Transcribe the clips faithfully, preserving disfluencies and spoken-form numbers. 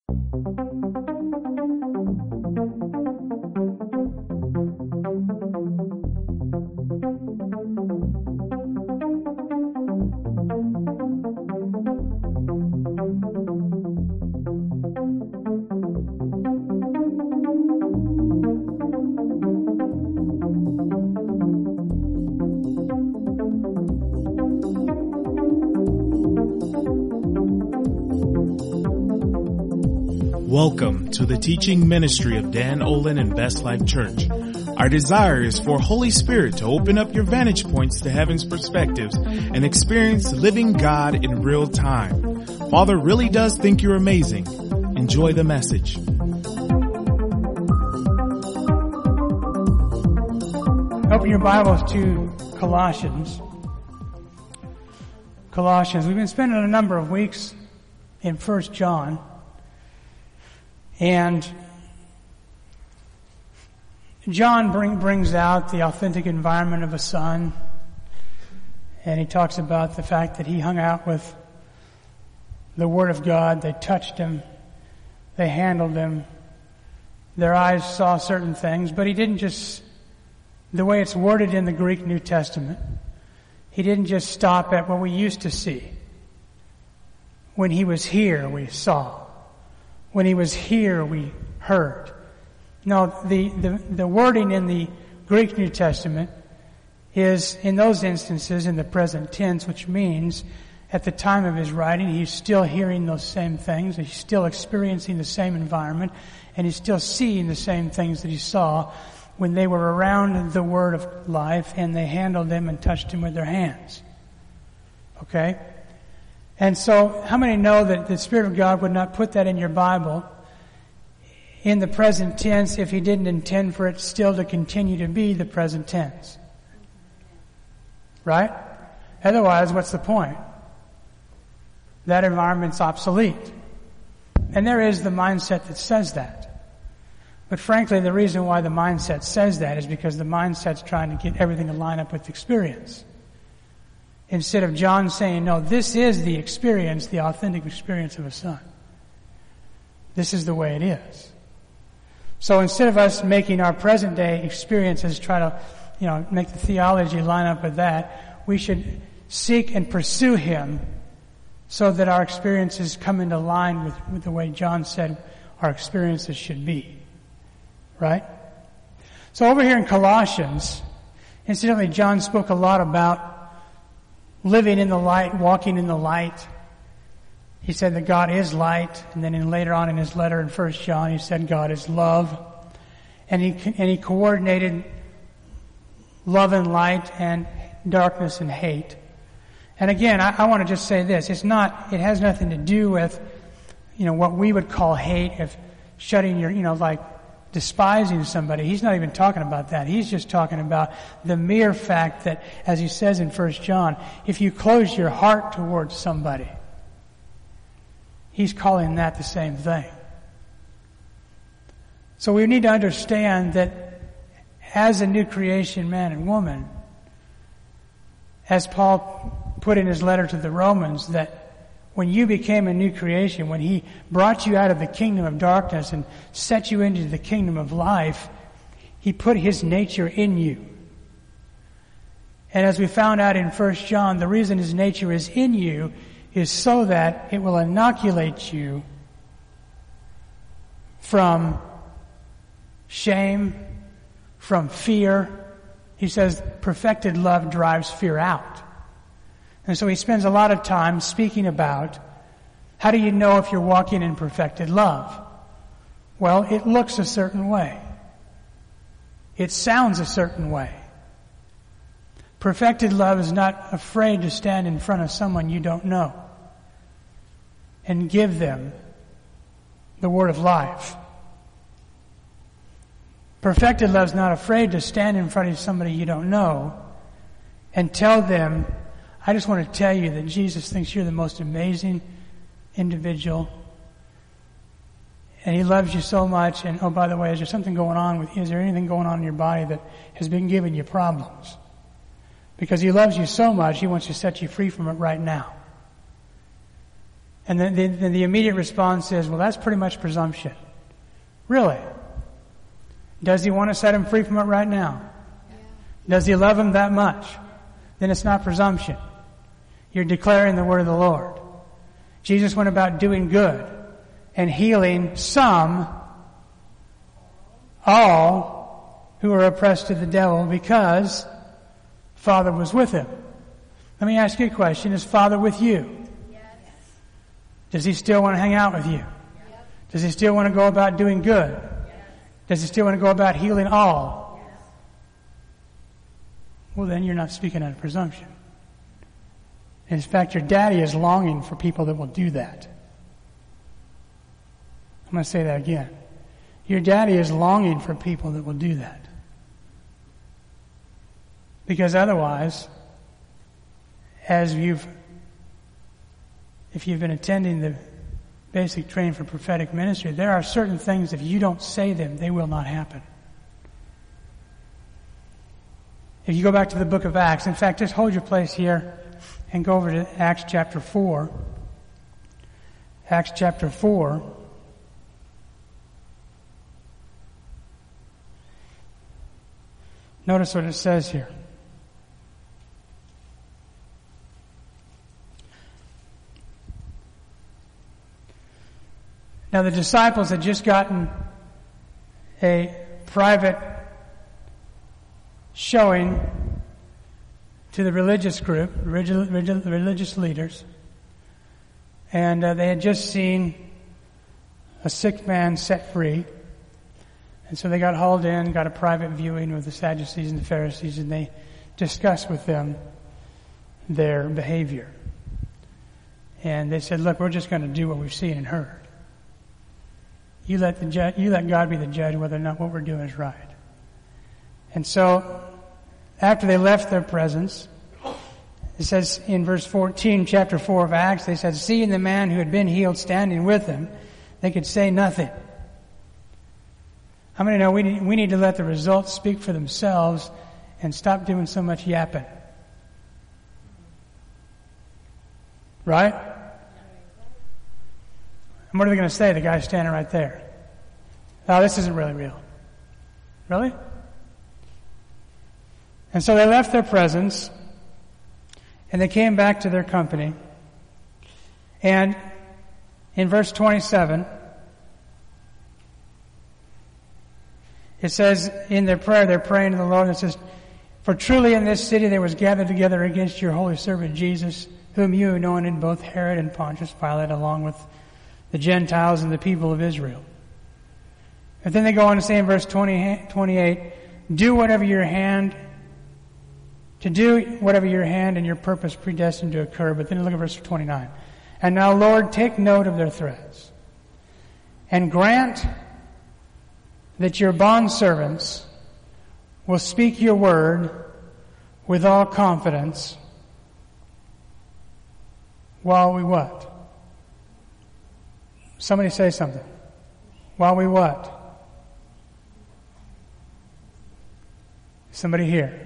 Welcome to the teaching ministry of Dan Olin and Best Life Church. Our desire is for Holy Spirit to open up your vantage points to heaven's perspectives and experience living God in real time. Father really does think you're amazing. Enjoy the message. Open your Bibles to Colossians. Colossians. We've been spending a number of weeks in First John. And John bring, brings out the authentic environment of a son. And he talks about the fact that he hung out with the Word of God. They touched him. They handled him. Their eyes saw certain things. But he didn't just, the way it's worded in the Greek New Testament, he didn't just stop at what we used to see. When he was here, we saw. When he was here, we heard. No, the, the, the wording in the Greek New Testament is, in those instances, in the present tense, which means at the time of his writing, he's still hearing those same things, he's still experiencing the same environment, and he's still seeing the same things that he saw when they were around the Word of life and they handled him and touched him with their hands. Okay? And so, how many know that the Spirit of God would not put that in your Bible in the present tense if He didn't intend for it still to continue to be the present tense? Right? Otherwise, what's the point? That environment's obsolete. And there is the mindset that says that. But frankly, the reason why the mindset says that is because the mindset's trying to get everything to line up with experience. Instead of John saying, no, this is the experience, the authentic experience of a son. This is the way it is. So instead of us making our present day experiences try to, you know, make the theology line up with that, we should seek and pursue Him so that our experiences come into line with, with the way John said our experiences should be. Right? So over here in Colossians, incidentally, John spoke a lot about living in the light, walking in the light. He said that God is light, and then in, later on in his letter in First John, he said God is love, and he and he coordinated love and light and darkness and hate. And again, I, I want to just say this: it's not, it has nothing to do with, you know, what we would call hate, of shutting your, you know, like despising somebody. He's not even talking about that. He's just talking about the mere fact that, as he says in First John, if you close your heart towards somebody, he's calling that the same thing. So we need to understand that as a new creation, man and woman, as Paul put in his letter to the Romans, that when you became a new creation, when He brought you out of the kingdom of darkness and set you into the kingdom of life, He put His nature in you. And as we found out in First John, the reason His nature is in you is so that it will inoculate you from shame, from fear. He says perfected love drives fear out. And so he spends a lot of time speaking about how do you know if you're walking in perfected love? Well, it looks a certain way. It sounds a certain way. Perfected love is not afraid to stand in front of someone you don't know and give them the word of life. Perfected love is not afraid to stand in front of somebody you don't know and tell them, I just want to tell you that Jesus thinks you're the most amazing individual, and He loves you so much, and oh, by the way, is there something going on with you? Is there anything going on in your body that has been giving you problems? Because He loves you so much, He wants to set you free from it right now. And then the, the, the immediate response is, well, that's pretty much presumption. Really? Does he want to set him free from it right now? Yeah. Does he love him that much? Then it's not presumption. You're declaring the word of the Lord. Jesus went about doing good and healing some, all, who were oppressed of the devil because Father was with him. Let me ask you a question. Is Father with you? Yes. Does he still want to hang out with you? Yep. Does he still want to go about doing good? Yes. Does he still want to go about healing all? Yes. Well, then you're not speaking out of presumption. In fact, your daddy is longing for people that will do that. I'm going to say that again. Your daddy is longing for people that will do that. Because otherwise, as you've, if you've been attending the basic training for prophetic ministry, there are certain things, if you don't say them, they will not happen. If you go back to the book of Acts, in fact, just hold your place here and go over to Acts chapter four. Acts chapter four. Notice what it says here. Now the disciples had just gotten a private showing to the religious group, religious leaders, and uh, they had just seen a sick man set free, and so they got hauled in, got a private viewing with the Sadducees and the Pharisees, and they discussed with them their behavior. And they said, look, we're just going to do what we've seen and heard. You let the judge, you let God be the judge whether or not what we're doing is right. And so, after they left their presence, it says in verse fourteen, chapter four of Acts, they said, seeing the man who had been healed standing with them, they could say nothing. How many know we need, we need to let the results speak for themselves and stop doing so much yapping? Right? And what are they going to say? The guy's standing right there. Oh, this isn't really real. Really? And so they left their presence, and they came back to their company. And in verse twenty-seven, it says in their prayer, they're praying to the Lord, and it says, for truly in this city there was gathered together against your holy servant Jesus, whom you anointed, both Herod and Pontius Pilate, along with the Gentiles and the people of Israel. And then they go on to say in verse twenty, twenty-eight, do whatever your hand, to do whatever your hand and your purpose predestined to occur. But then look at verse twenty-nine. And now, Lord, take note of their threats, and grant that your bondservants will speak your word with all confidence while we what? Somebody say something. While we what? Somebody here.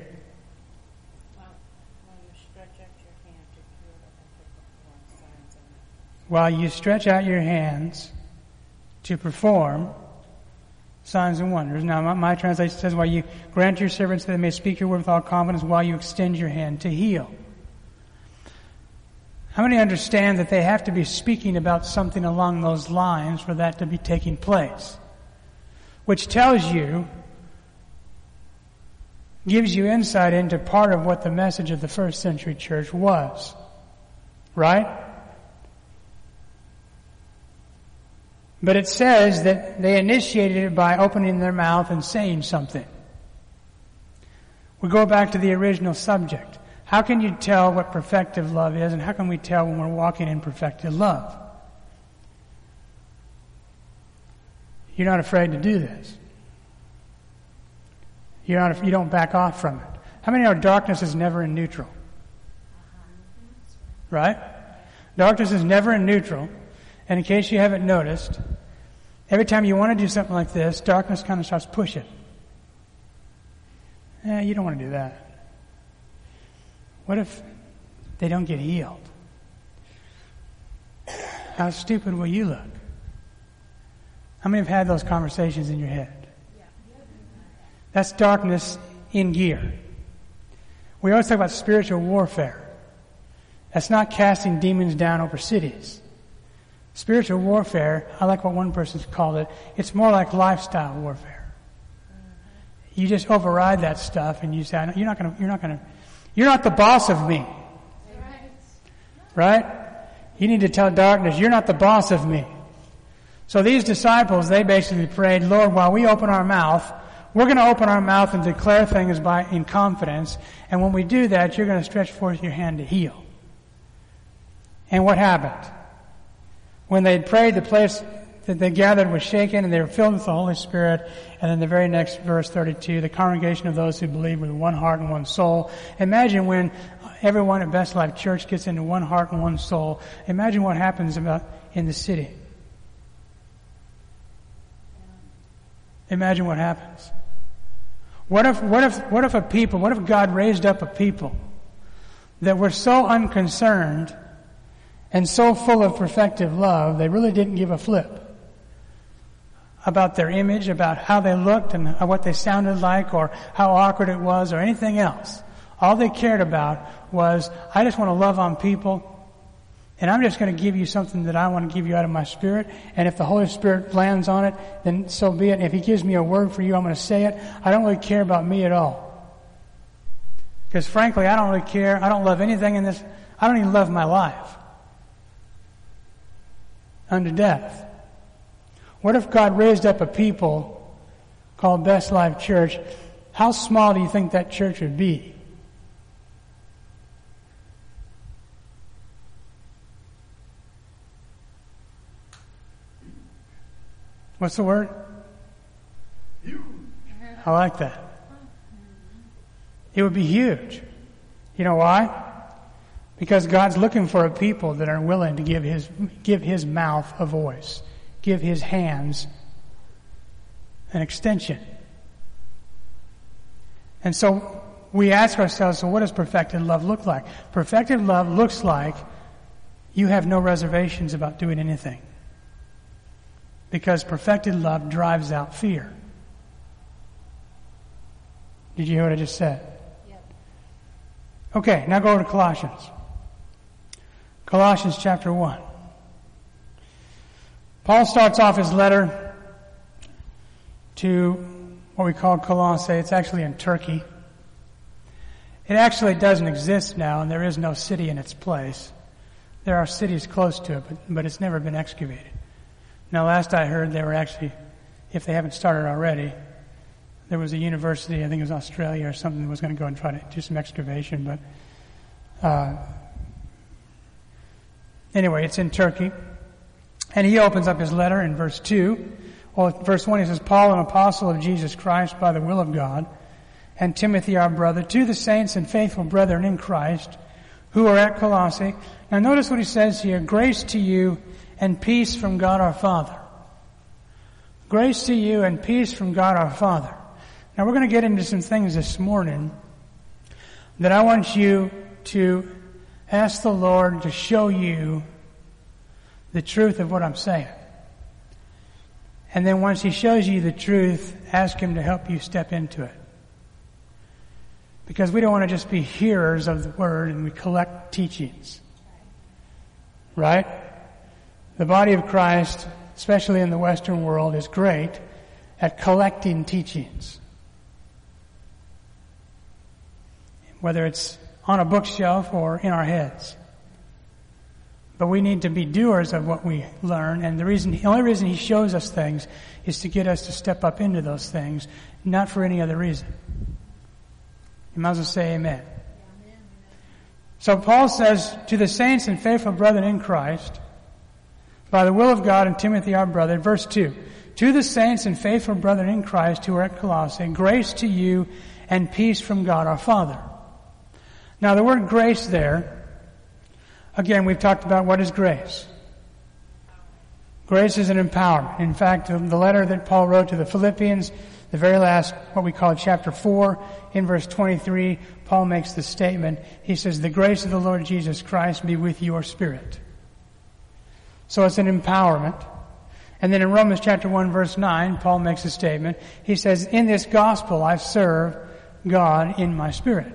While you stretch out your hands to perform signs and wonders. Now, my, my translation says, while you grant your servants that they may speak your word with all confidence, while you extend your hand to heal. How many understand that they have to be speaking about something along those lines for that to be taking place? Which tells you, gives you insight into part of what the message of the first century church was. Right? But it says that they initiated it by opening their mouth and saying something. We go back to the original subject. How can you tell what perfective love is, and how can we tell when we're walking in perfected love? You're not afraid to do this. You're not, you don't back off from it. How many know darkness is never in neutral? Right? Darkness is never in neutral. And in case you haven't noticed, every time you want to do something like this, darkness kind of starts pushing. Eh, you don't want to do that. What if they don't get healed? how stupid will you look? How many have had those conversations in your head? That's darkness in gear. We always talk about spiritual warfare. That's not casting demons down over cities. Spiritual warfare, I like what one person called it, it's more like lifestyle warfare. You just override that stuff and you say, you're not gonna, you're not gonna, you're not the boss of me. Right? You need to tell darkness, you're not the boss of me. So these disciples, they basically prayed, Lord, while we open our mouth, we're going to open our mouth and declare things by in confidence. And when we do that, you're going to stretch forth your hand to heal. And what happened? When they prayed, the place that they gathered was shaken and they were filled with the Holy Spirit. And then the very next verse, thirty-two, the congregation of those who believed with one heart and one soul. Imagine when everyone at Best Life Church gets into one heart and one soul. Imagine what happens about in the city. Imagine what happens. What if, what if, what if a people, what if God raised up a people that were so unconcerned and so full of perfective love, they really didn't give a flip about their image, about how they looked and what they sounded like or how awkward it was or anything else. All they cared about was, I just want to love on people and I'm just going to give you something that I want to give you out of my Spirit. And if the Holy Spirit lands on it, then so be it. If He gives me a word for you, I'm going to say it. I don't really care about me at all. Because frankly, I don't really care. I don't love anything in this. I don't even love my life unto death. What if God raised up a people called Best Life Church? How small do you think that church would be? What's the word? I like that. It would be huge. You know why? Because God's looking for a people that are willing to give His, give His mouth a voice. Give His hands an extension. And so we ask ourselves, so what does perfected love look like? Perfected love looks like you have no reservations about doing anything. Because perfected love drives out fear. Did you hear what I just said? Yep. Okay, now go over to Colossians. Colossians chapter one. Paul starts off his letter to what we call Colossae. It's actually in Turkey. It actually doesn't exist now, and there is no city in its place. There are cities close to it, but, but it's never been excavated. Now, last I heard, they were actually, if they haven't started already, there was a university, I think it was Australia or something, that was going to go and try to do some excavation. But uh, anyway, it's in Turkey. And he opens up his letter in verse two. Well, verse one, he says, Paul, an apostle of Jesus Christ by the will of God, and Timothy, our brother, to the saints and faithful brethren in Christ, who are at Colossae. Now notice what he says here, grace to you and peace from God our Father. Grace to you and peace from God our Father. Now we're going to get into some things this morning that I want you to ask the Lord to show you the truth of what I'm saying. And then once He shows you the truth, ask Him to help you step into it. Because we don't want to just be hearers of the Word and we collect teachings. Right? The body of Christ, especially in the Western world, is great at collecting teachings. Whether it's on a bookshelf or in our heads. But we need to be doers of what we learn, and the reason, the only reason He shows us things is to get us to step up into those things, not for any other reason. You might as well say amen. Amen. So Paul says, to the saints and faithful brethren in Christ, by the will of God and Timothy our brother, verse two, to the saints and faithful brethren in Christ who are at Colossae, grace to you and peace from God our Father. Now the word grace there, again, we've talked about what is grace. Grace is an empowerment. In fact, the letter that Paul wrote to the Philippians, the very last, what we call chapter four, in verse twenty-three, Paul makes the statement. He says, the grace of the Lord Jesus Christ be with your spirit. So it's an empowerment. And then in Romans chapter one, verse nine, Paul makes a statement. He says, in this gospel I serve God in my spirit.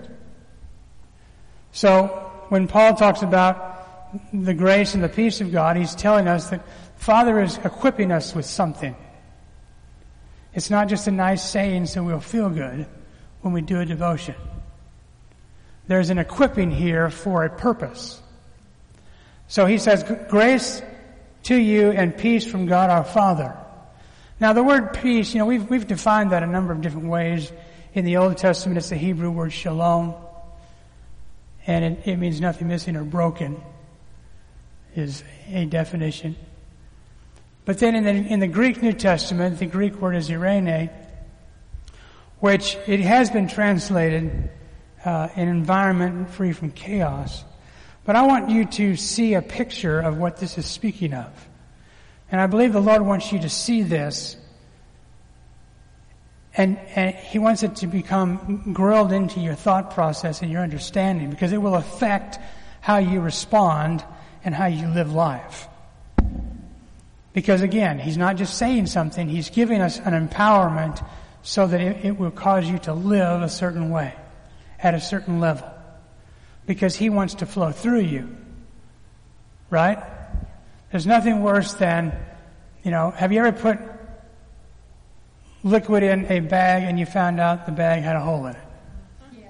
So when Paul talks about the grace and the peace of God, he's telling us that Father is equipping us with something. It's not just a nice saying so we'll feel good when we do a devotion. There's an equipping here for a purpose. So he says, grace to you and peace from God our Father. Now the word peace, you know, we've, we've defined that a number of different ways. In the Old Testament, it's the Hebrew word shalom. And it, it means nothing missing or broken is a definition. But then in the, in the Greek New Testament, the Greek word is eirene, which it has been translated uh, an environment free from chaos. But I want you to see a picture of what this is speaking of. And I believe the Lord wants you to see this. And, and He wants it to become grilled into your thought process and your understanding, because it will affect how you respond and how you live life. Because again, He's not just saying something, He's giving us an empowerment so that it, it will cause you to live a certain way, at a certain level. Because He wants to flow through you. Right? There's nothing worse than, you know, have you ever put liquid in a bag and you found out the bag had a hole in it? Yeah.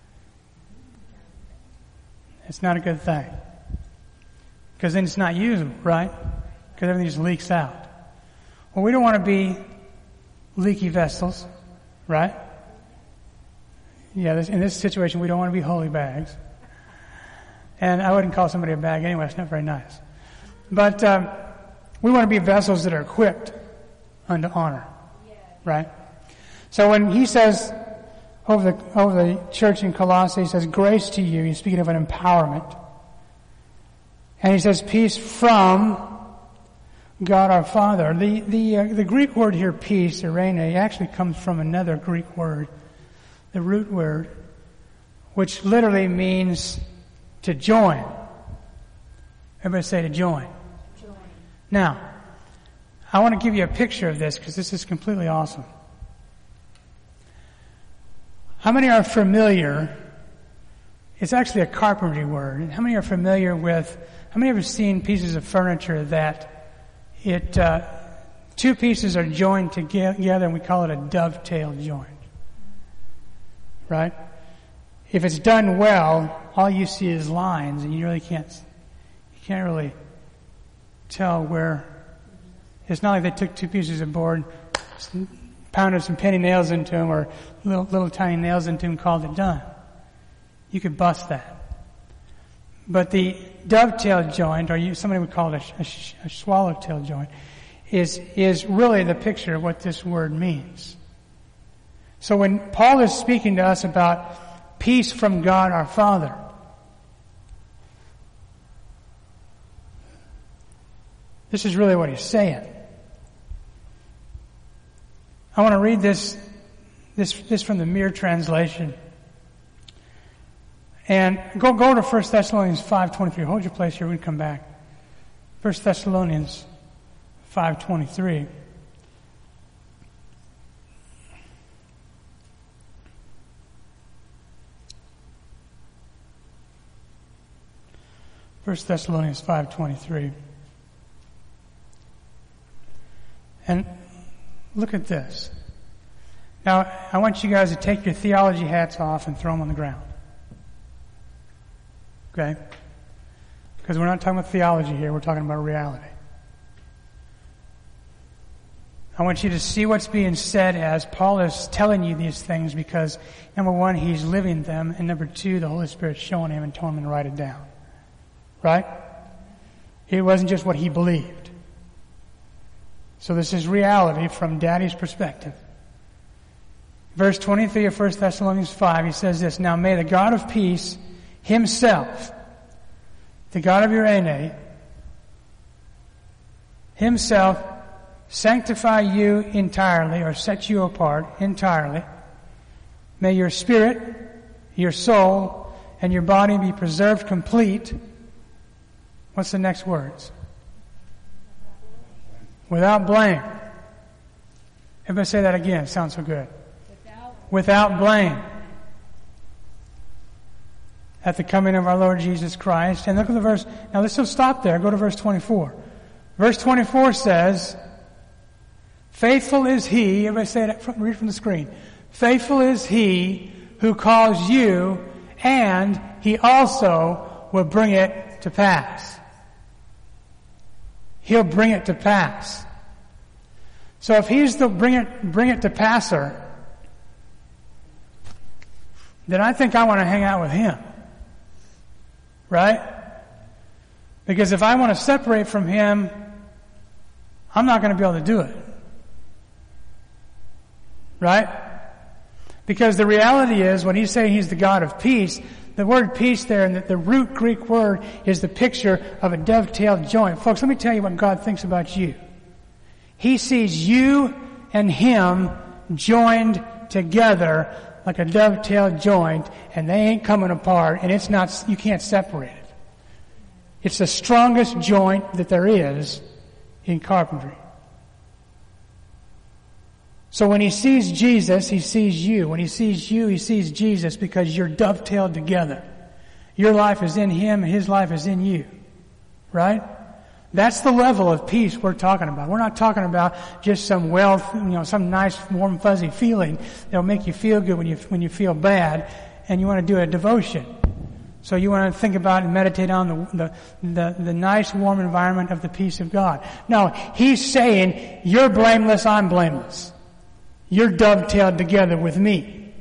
It's not a good thing. Because then it's not usable, right? Because everything just leaks out. Well, we don't want to be leaky vessels, right? Yeah, this, in this situation, we don't want to be holy bags. And I wouldn't call somebody a bag anyway. It's not very nice. But um, we want to be vessels that are equipped unto honor. Right? So when he says over the over the church in Colossae, he says, grace to you. He's speaking of an empowerment. And he says, peace from God our Father. The the uh, the Greek word here, peace, eirene, actually comes from another Greek word, the root word, which literally means to join. Everybody say to join. Join. Now, I want to give you a picture of this because this is completely awesome. How many are familiar? It's actually a carpentry word. How many are familiar with, how many have seen pieces of furniture that it, uh, two pieces are joined together and we call it a dovetail joint? Right? If it's done well, all you see is lines and you really can't, you can't really tell where. It's not like they took two pieces of board, pounded some penny nails into them or little, little tiny nails into them and called it done. You could bust that. But the dovetail joint, or you, somebody would call it a, a, a swallowtail joint, is, is really the picture of what this word means. So when Paul is speaking to us about peace from God our Father, this is really what he's saying. I want to read this, this, this from the Mere translation. And go, go to First Thessalonians five twenty-three. Hold your place here. We can come back. First Thessalonians five twenty-three. First Thessalonians five twenty-three. And look at this. Now, I want you guys to take your theology hats off and throw them on the ground. Okay? Because we're not talking about theology here, we're talking about reality. I want you to see what's being said as Paul is telling you these things because, number one, he's living them, and number two, the Holy Spirit's showing him and telling him to write it down. Right? It wasn't just what he believed. So this is reality from Daddy's perspective. Verse twenty-three of First Thessalonians five, he says this, now may the God of peace himself, the God of eirene, himself sanctify you entirely, or set you apart entirely. May your spirit, your soul, and your body be preserved complete. What's the next words? Without blame. Everybody say that again. It sounds so good. Without, Without blame. At the coming of our Lord Jesus Christ. And look at the verse. Now let's just stop there. Go to verse twenty-four. Verse twenty-four says, faithful is he, everybody say it, read from the screen. Faithful is he who calls you, and he also will bring it to pass. He'll bring it to pass. So if he's the bring it, bring it to passer, then I think I want to hang out with him. Right? Because if I want to separate from him, I'm not going to be able to do it. Right? Because the reality is, when he's saying he's the God of peace, the word peace there, and the, the root Greek word, is the picture of a dovetailed joint. Folks, let me tell you what God thinks about you. He sees you and him joined together like a dovetailed joint, and they ain't coming apart, and it's not, you can't separate it. It's the strongest joint that there is in carpentry. So when he sees Jesus, he sees you. When he sees you, he sees Jesus, because you're dovetailed together. Your life is in him, his life is in you. Right? That's the level of peace we're talking about. We're not talking about just some wealth, you know, some nice, warm, fuzzy feeling that'll make you feel good when you, when you feel bad and you want to do a devotion. So you want to think about and meditate on the, the, the, the nice, warm environment of the peace of God. No, he's saying, you're blameless, I'm blameless. You're dovetailed together with me.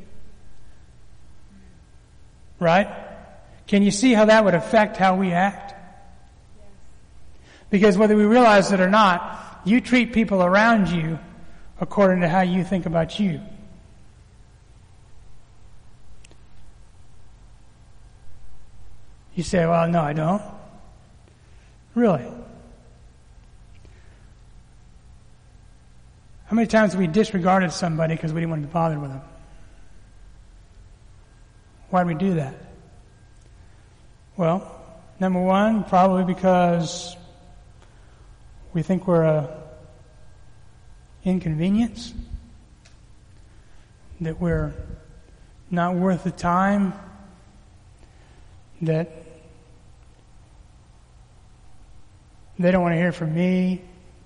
Right? Can you see how that would affect how we act? Because whether we realize it or not, you treat people around you according to how you think about you. You say, well, no, I don't. Really? How many times have we disregarded somebody because we didn't want to be bothered with them? Why do we do that? Well, number one, probably because we think we're a inconvenience, that we're not worth the time, that they don't want to hear from me.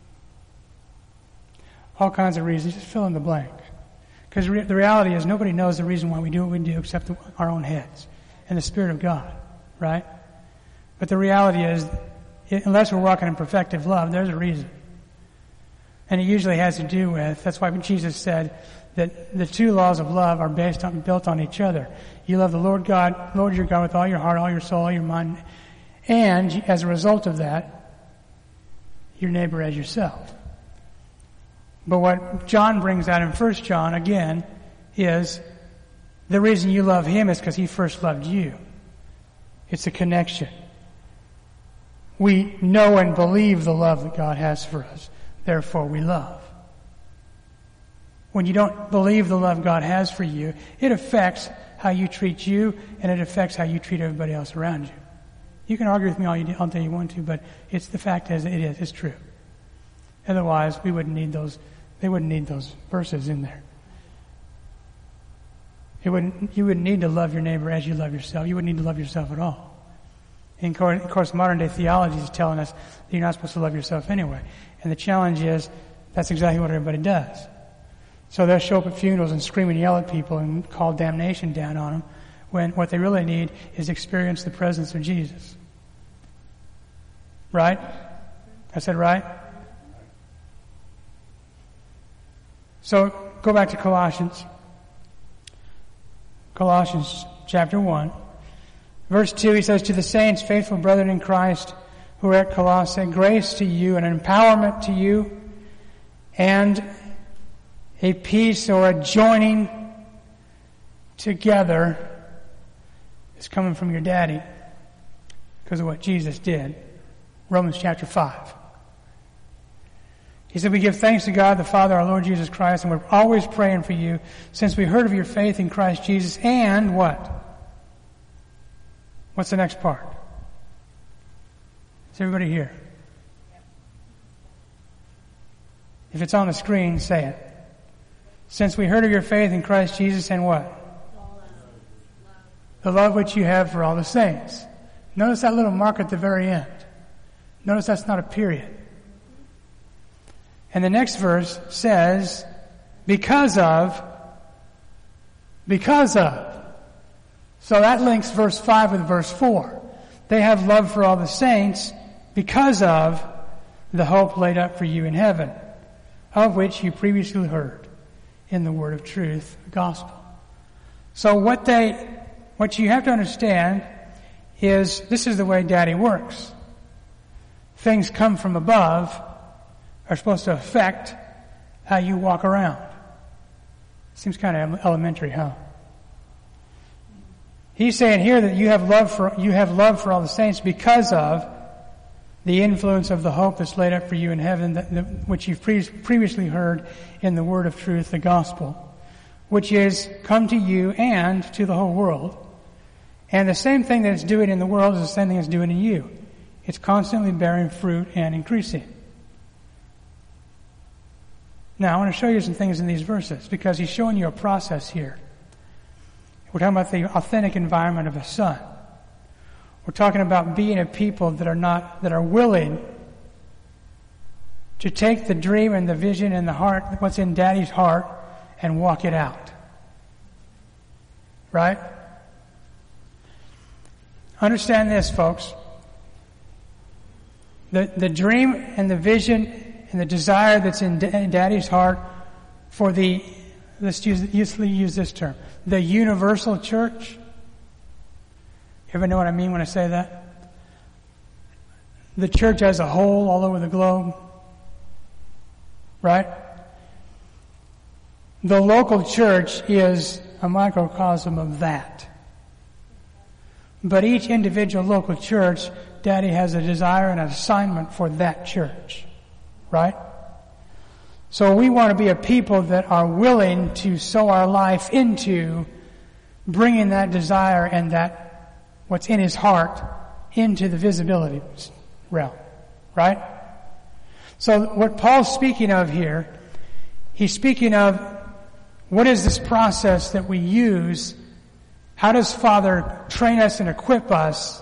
All kinds of reasons. Just fill in the blank. Because re- the reality is nobody knows the reason why we do what we do except the, our own heads and the Spirit of God. Right? But the reality is, it, unless we're walking in perfective love, there's a reason. And it usually has to do with, that's why Jesus said that the two laws of love are based on, built on each other. You love the Lord God, Lord your God with all your heart, all your soul, all your mind. And as a result of that, your neighbor as yourself. But what John brings out in First John, again, is the reason you love him is because he first loved you. It's a connection. We know and believe the love that God has for us. Therefore, we love. When you don't believe the love God has for you, it affects how you treat you, and it affects how you treat everybody else around you. You can argue with me all, you, all day you want to, but it's the fact is, it is, it's true. Otherwise, we wouldn't need those, they wouldn't need those verses in there. It wouldn't, you wouldn't need to love your neighbor as you love yourself. You wouldn't need to love yourself at all. And of course, modern day theology is telling us that you're not supposed to love yourself anyway. And the challenge is, that's exactly what everybody does. So they'll show up at funerals and scream and yell at people and call damnation down on them, when what they really need is experience the presence of Jesus. Right? I said right? So go back to Colossians. Colossians chapter one. Verse two, he says, to the saints, faithful brethren in Christ, who are at Colossae, grace to you and empowerment to you, and a peace or a joining together is coming from your daddy because of what Jesus did. Romans chapter five. He said, we give thanks to God the Father, our Lord Jesus Christ, and we're always praying for you since we heard of your faith in Christ Jesus and what? What's the next part? Is everybody here? If it's on the screen, say it. Since we heard of your faith in Christ Jesus and what? The love which you have for all the saints. Notice that little mark at the very end. Notice that's not a period. And the next verse says, because of, because of. So that links verse five with verse four. They have love for all the saints because of the hope laid up for you in heaven, of which you previously heard in the word of truth, the gospel. So what they, what you have to understand is this is the way Daddy works. Things come from above are supposed to affect how you walk around. Seems kind of elementary, huh? He's saying here that you have love for, you have love for all the saints because of the influence of the hope that's laid up for you in heaven, that, that, which you've pre- previously heard in the word of truth, the gospel, which is come to you and to the whole world. And the same thing that it's doing in the world is the same thing it's doing in you. It's constantly bearing fruit and increasing. Now, I want to show you some things in these verses because he's showing you a process here. We're talking about the authentic environment of a son. We're talking about being a people that are not, that are willing to take the dream and the vision and the heart, what's in Daddy's heart, and walk it out. Right? Understand this, folks. The, the dream and the vision and the desire that's in Daddy's heart for the, let's use, usually use this term, the universal church. You ever know what I mean when I say that? The church as a whole all over the globe. Right? The local church is a microcosm of that. But each individual local church, Daddy has a desire and an assignment for that church. Right? So we want to be a people that are willing to sow our life into bringing that desire and that what's in his heart into the visibility realm. Right? So what Paul's speaking of here, he's speaking of what is this process that we use? How does Father train us and equip us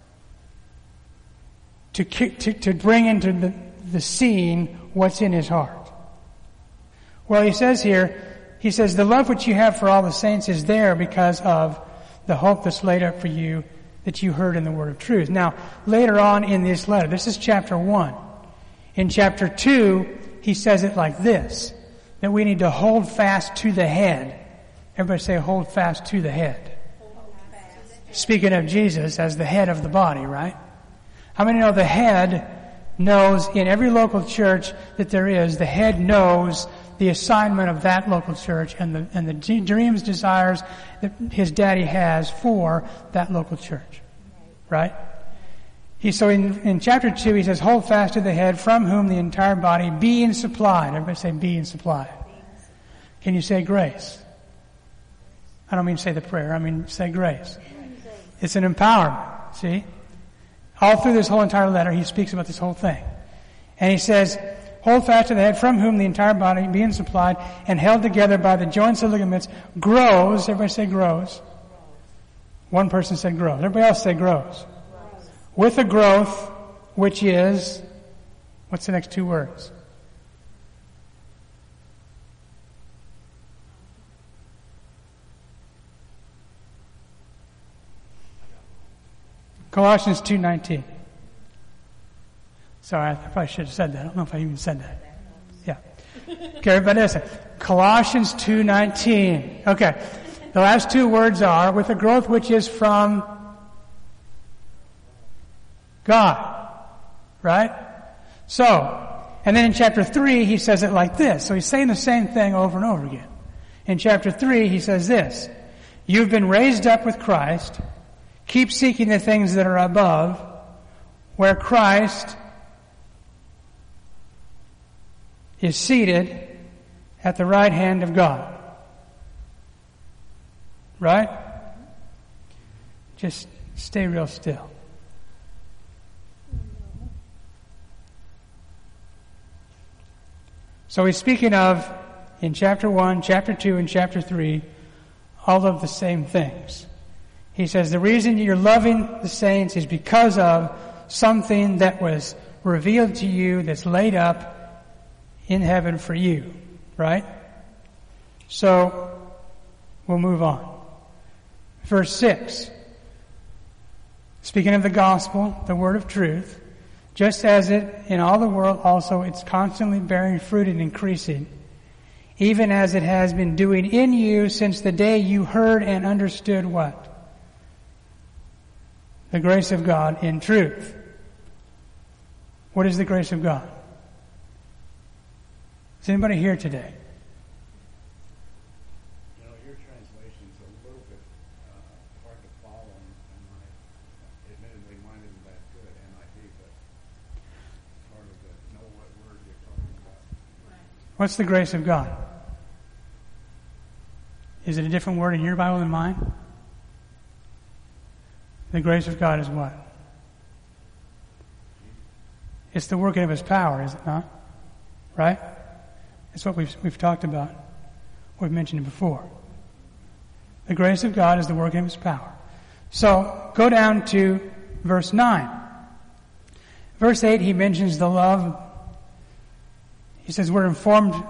to, to, to bring into the, the scene what's in his heart? Well, he says here, he says, the love which you have for all the saints is there because of the hope that's laid up for you that you heard in the word of truth. Now, later on in this letter, this is chapter one. In chapter two, he says it like this, that we need to hold fast to the head. Everybody say, hold fast to the head. Speaking of Jesus as the head of the body, right? How many know the head knows in every local church that there is, the head knows the assignment of that local church and the, and the dreams, desires that his daddy has for that local church. Right? He, so in, in chapter two, he says, hold fast to the head from whom the entire body being supplied. Everybody say being supplied. Can you say grace? I don't mean say the prayer. I mean say grace. It's an empowerment. See? All through this whole entire letter, he speaks about this whole thing. And he says, hold fast to the head from whom the entire body being supplied and held together by the joints and ligaments grows. Everybody say grows. One person said grows. Everybody else say grows. With a growth, which is, what's the next two words? Colossians two nineteen. Sorry, I probably should have said that. I don't know if I even said that. Yeah. Okay, everybody listen. Colossians two nineteen. Okay. The last two words are, with a growth which is from God. Right? So, and then in chapter three, he says it like this. So he's saying the same thing over and over again. In chapter three, he says this. You've been raised up with Christ. Keep seeking the things that are above, where Christ is seated at the right hand of God. Right? Just stay real still. So he's speaking of, in chapter one, chapter two, and chapter three, all of the same things. He says the reason you're loving the saints is because of something that was revealed to you that's laid up in heaven for you. Right? So, we'll move on. Verse six. Speaking of the gospel, the word of truth, just as it in all the world also it's constantly bearing fruit and increasing, even as it has been doing in you since the day you heard and understood what? The grace of God in truth. What is the grace of God? Is anybody here today? You know, your translation's a little bit uh, hard to follow, and my, admittedly mine isn't that good, N I V, but it's harder to know what word you're talking about. What's the grace of God? Is it a different word in your Bible than mine? The grace of God is what? It's the working of His power, is it not? Right? It's what we've, we've talked about. We've mentioned it before. The grace of God is the working of His power. So, go down to verse nine. Verse eight, he mentions the love. He says, we're informed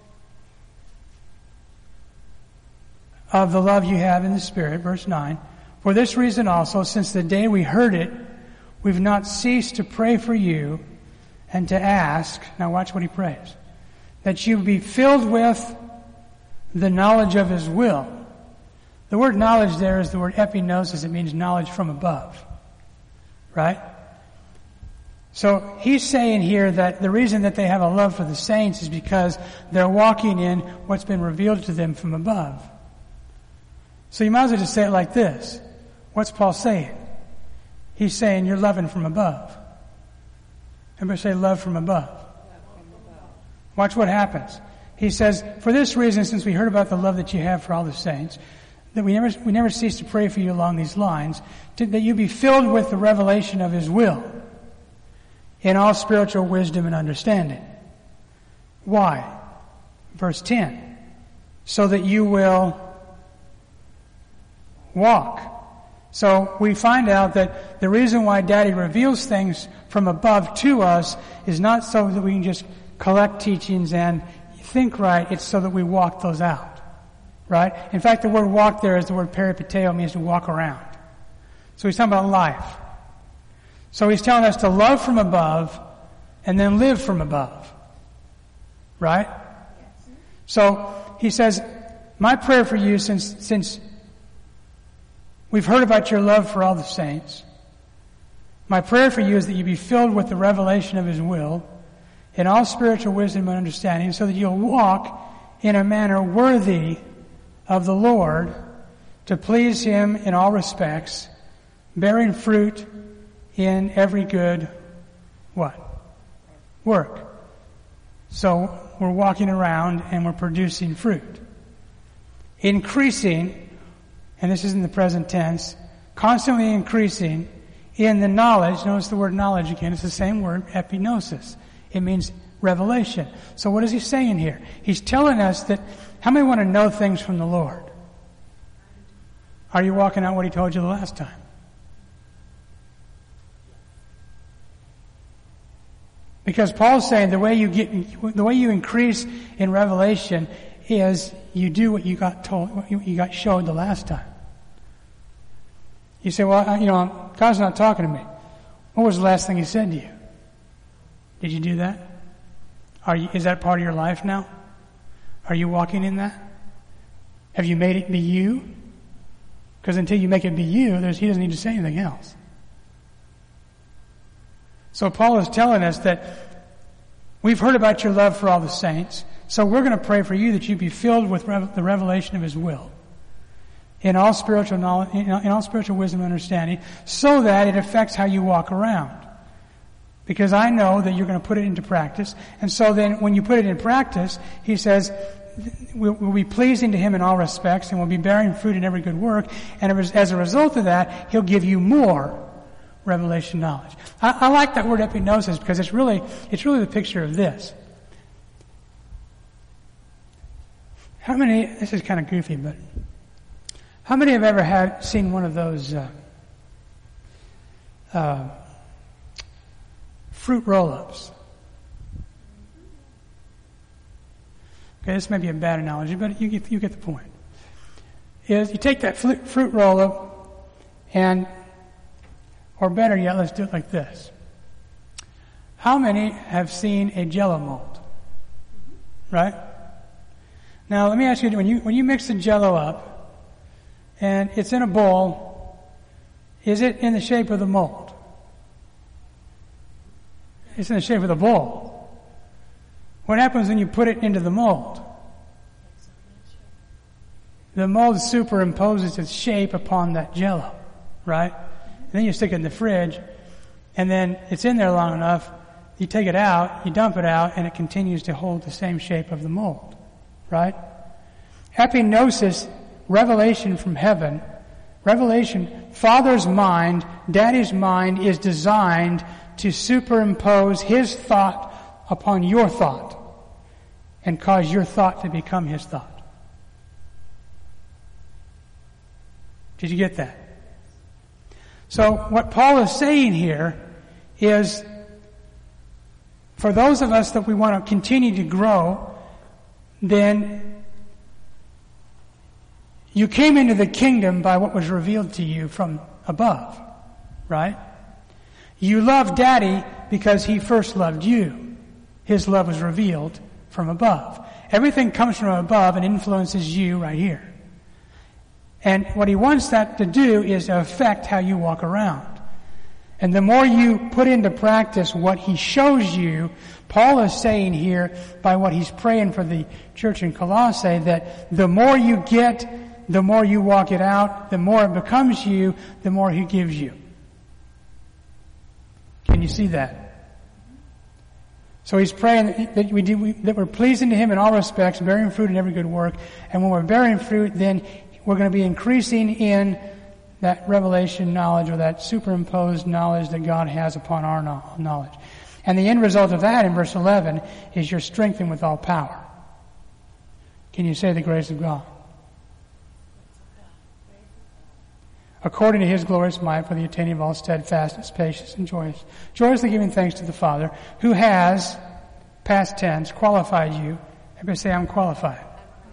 of the love you have in the Spirit. Verse nine. For this reason also, since the day we heard it, we've not ceased to pray for you and to ask, now watch what he prays, that you be filled with the knowledge of His will. The word knowledge there is the word epignosis. It means knowledge from above. Right? So he's saying here that the reason that they have a love for the saints is because they're walking in what's been revealed to them from above. So you might as well just say it like this. What's Paul saying? He's saying you're loving from above. Everybody say love from above. Watch what happens. He says, for this reason, since we heard about the love that you have for all the saints, that we never we never cease to pray for you along these lines, to, that you be filled with the revelation of His will in all spiritual wisdom and understanding. Why? Verse ten. So that you will walk. So we find out that the reason why Daddy reveals things from above to us is not so that we can just collect teachings and think right. It's so that we walk those out. Right? In fact, the word walk there is the word peripateo, means to walk around. So he's talking about life. So he's telling us to love from above and then live from above. Right? So he says, my prayer for you since, since we've heard about your love for all the saints, my prayer for you is that you be filled with the revelation of His will in all spiritual wisdom and understanding, so that you'll walk in a manner worthy of the Lord, to please Him in all respects, bearing fruit in every good, what? Work. So we're walking around and we're producing fruit. Increasing, and this is in the present tense, constantly increasing in the knowledge. Notice the word knowledge again. It's the same word, epignosis. It means revelation. So what is he saying here? He's telling us that, how many want to know things from the Lord? Are you walking out what He told you the last time? Because Paul's saying the way you get, the way you increase in revelation is you do what you got told, what you got showed the last time. You say, well, you know, God's not talking to me. What was the last thing He said to you? Did you do that? Are you, is that part of your life now? Are you walking in that? Have you made it be you? Because until you make it be you, there's, He doesn't need to say anything else. So Paul is telling us that we've heard about your love for all the saints, so we're going to pray for you that you be filled with rev- the revelation of His will in all spiritual knowledge, in all spiritual wisdom and understanding, so that it affects how you walk around. Because I know that you're going to put it into practice. And so then when you put it in practice, he says, we'll, we'll be pleasing to Him in all respects and we'll be bearing fruit in every good work. And as a result of that, He'll give you more revelation knowledge. I, I like that word epignosis because it's really, it's really the picture of this. How many, this is kind of goofy, but how many have ever had seen one of those uh, uh, fruit roll-ups? Okay, this may be a bad analogy, but you get, you get the point. Is you take that fruit roll-up and, or better yet, let's do it like this. How many have seen a Jell-O mold? Right? Now, let me ask you, when you, when you mix the Jell-O up, and it's in a bowl, is it in the shape of the mold? It's in the shape of the bowl. What happens when you put it into the mold? The mold superimposes its shape upon that Jell-O, right? And then you stick it in the fridge, and then it's in there long enough, you take it out, you dump it out, and it continues to hold the same shape of the mold, right? Epignosis, revelation from heaven, revelation, Father's mind, Daddy's mind is designed to superimpose His thought upon your thought and cause your thought to become His thought. Did you get that? So what Paul is saying here is, for those of us that we want to continue to grow, then you came into the kingdom by what was revealed to you from above, right? You love Daddy because He first loved you. His love was revealed from above. Everything comes from above and influences you right here. And what He wants that to do is to affect how you walk around. And the more you put into practice what He shows you, Paul is saying here, by what he's praying for the church in Colossae, that the more you get, the more you walk it out, the more it becomes you, the more He gives you. Can you see that? So he's praying that we do, that we're pleasing to Him in all respects, bearing fruit in every good work. And when we're bearing fruit, then we're going to be increasing in that revelation knowledge, or that superimposed knowledge that God has upon our knowledge. And the end result of that in verse eleven is you're strengthened with all power. Can you say the grace of God? According to His glorious might, for the attaining of all steadfastness, patience, and joyous, joyously giving thanks to the Father, who has, past tense, qualified you. Everybody say, I'm qualified.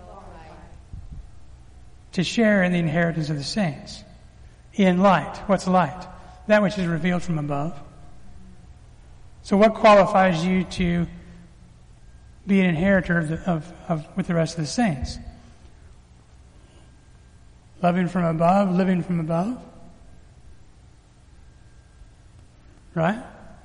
To share in the inheritance of the saints. In light. What's light? That which is revealed from above. So what qualifies you to be an inheritor of, the, of, of with the rest of the saints? Loving from above, living from above. Right?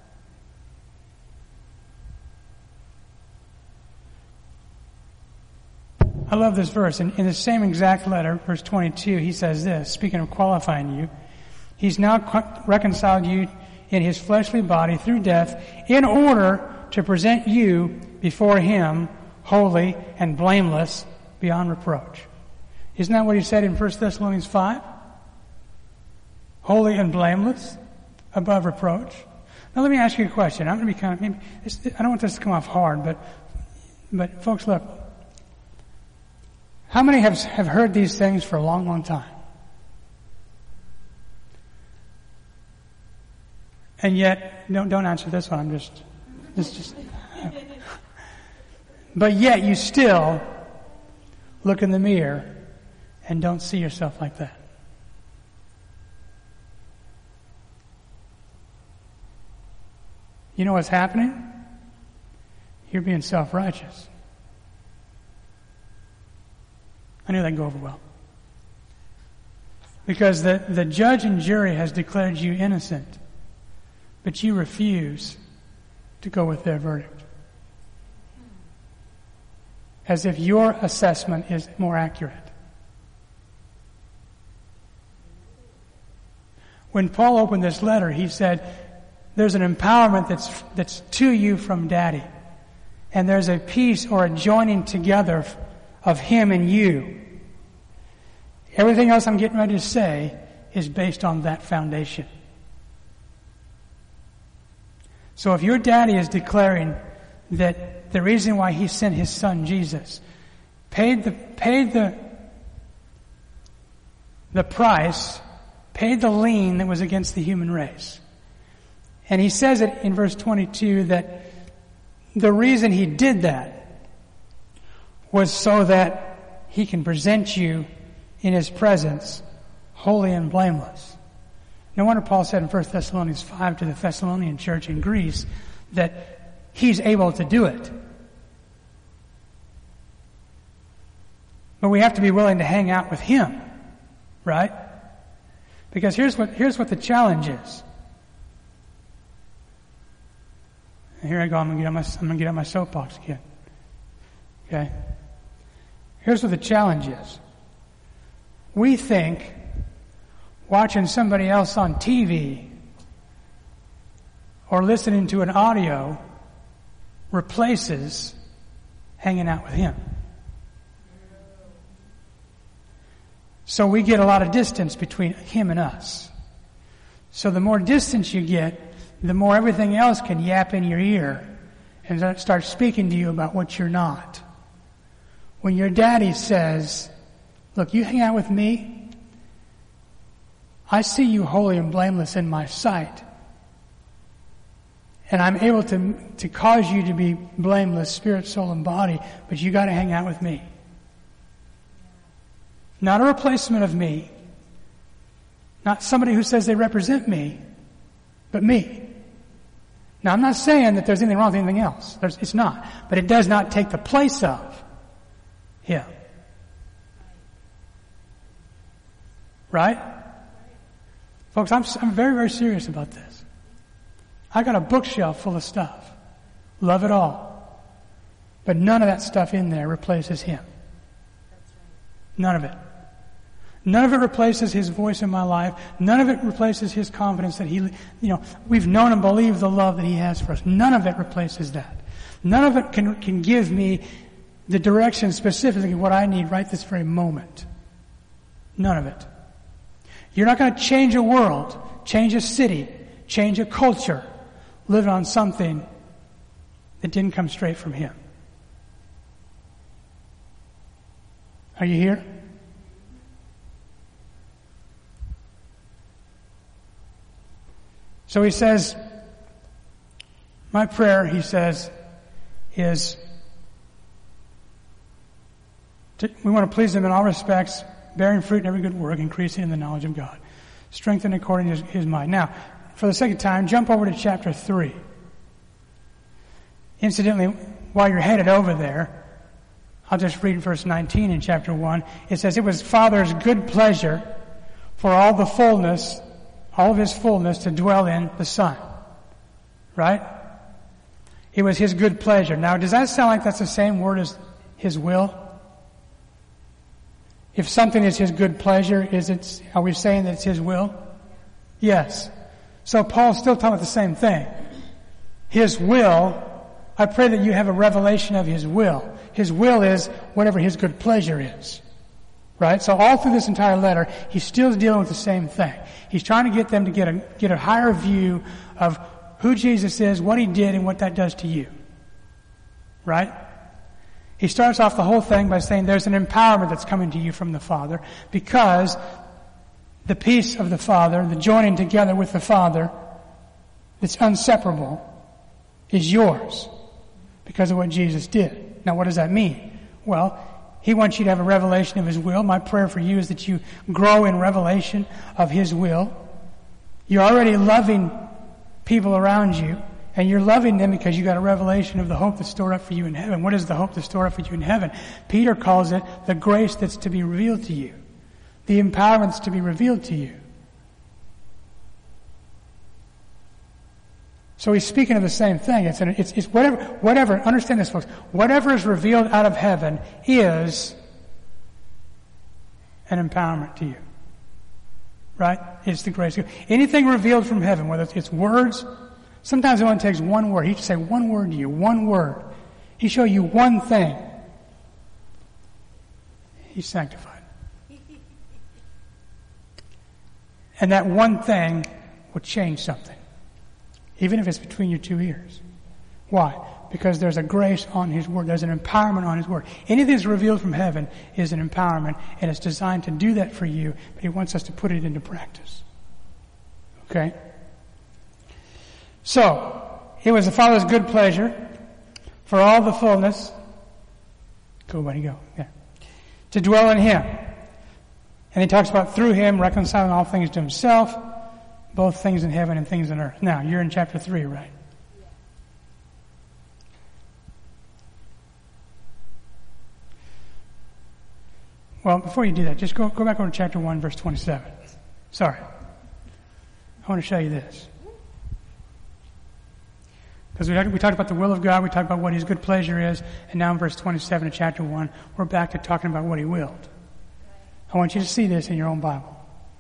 I love this verse. In, in the same exact letter, verse twenty-two, he says this, speaking of qualifying you, He's now reconciled you in His fleshly body through death in order to present you before Him holy and blameless beyond reproach. Isn't that what he said in First Thessalonians five? Holy and blameless, above reproach. Now let me ask you a question. I'm going to be kind of, maybe, I don't want this to come off hard, but, but folks, look. How many have, have heard these things for a long, long time? And yet, don't, don't answer this one, I'm just, it's just, but yet you still look in the mirror and don't see yourself like that. You know what's happening? You're being self-righteous. I knew that'd go over well. Because the, the judge and jury has declared you innocent, but you refuse to go with their verdict. As if your assessment is more accurate. When Paul opened this letter, he said, there's an empowerment that's, that's to you from Daddy. And there's a peace or a joining together of Him and you. Everything else I'm getting ready to say is based on that foundation. So if your Daddy is declaring that the reason why He sent His Son Jesus paid the, paid the, the price, paid the lien that was against the human race. And he says it in verse twenty-two that the reason he did that was so that he can present you in his presence holy and blameless. No wonder Paul said in First Thessalonians five to the Thessalonian church in Greece that he's able to do it. But we have to be willing to hang out with him, right? Because here's what, here's what the challenge is. And here I go, I'm gonna get on my, I'm gonna get on my soapbox again. Okay? Here's what the challenge is. We think watching somebody else on T V or listening to an audio replaces hanging out with him. So we get a lot of distance between him and us. So the more distance you get, the more everything else can yap in your ear and start speaking to you about what you're not. When your daddy says, look, you hang out with me, I see you holy and blameless in my sight. And I'm able to, to cause you to be blameless, spirit, soul, and body, but you gotta hang out with me. Not a replacement of me. Not somebody who says they represent me, but me. Now, I'm not saying that there's anything wrong with anything else. There's, it's not. But it does not take the place of him. Right? Folks, I'm, I'm very, very serious about this. I got a bookshelf full of stuff. Love it all. But none of that stuff in there replaces him. None of it. None of it replaces his voice in my life. None of it replaces his confidence that he, you know, we've known and believed the love that he has for us. None of it replaces that. None of it can, can give me the direction specifically what I need right this very moment. None of it. You're not going to change a world, change a city, change a culture, living on something that didn't come straight from him. Are you here? So he says, my prayer, he says, is to, we want to please him in all respects, bearing fruit in every good work, increasing in the knowledge of God, strengthened according to his, his mind. Now, for the sake of time, jump over to chapter three. Incidentally, while you're headed over there, I'll just read verse nineteen in chapter one. It says, it was Father's good pleasure for all the fullness, all of his fullness to dwell in the Son. Right? It was his good pleasure. Now, does that sound like that's the same word as his will? If something is his good pleasure, is it, are we saying that it's his will? Yes. So Paul's still talking about the same thing. His will, I pray that you have a revelation of his will. His will is whatever his good pleasure is. Right? So all through this entire letter, he's still dealing with the same thing. He's trying to get them to get a, get a higher view of who Jesus is, what he did, and what that does to you. Right? He starts off the whole thing by saying there's an empowerment that's coming to you from the Father because the peace of the Father, the joining together with the Father, that's inseparable, is yours because of what Jesus did. Now, what does that mean? Well, he wants you to have a revelation of his will. My prayer for you is that you grow in revelation of his will. You're already loving people around you, and you're loving them because you got a revelation of the hope that's stored up for you in heaven. What is the hope that's stored up for you in heaven? Peter calls it the grace that's to be revealed to you. The empowerment that's to be revealed to you. So he's speaking of the same thing. It's, an, it's, it's whatever, whatever, understand this folks, whatever is revealed out of heaven is an empowerment to you. Right? It's the grace of God. Anything revealed from heaven, whether it's words, sometimes it only takes one word. He just say one word to you, one word. He show you one thing. He's sanctified. And that one thing will change something. Even if it's between your two ears. Why? because there's a grace on His Word. There's an empowerment on His Word. Anything that's revealed from heaven is an empowerment, and it's designed to do that for you, but He wants us to put it into practice. Okay? So, it was the Father's good pleasure for all the fullness, go buddy, go, yeah, to dwell in Him. And He talks about through Him reconciling all things to Himself, both things in heaven and things on earth. Now, you're in chapter three, right? Well, before you do that, just go, go back over to chapter one, verse twenty-seven. Sorry. I want to show you this. Because we, we talked about the will of God, we talked about what His good pleasure is, and now in verse twenty-seven of chapter one, we're back to talking about what He willed. I want you to see this in your own Bible.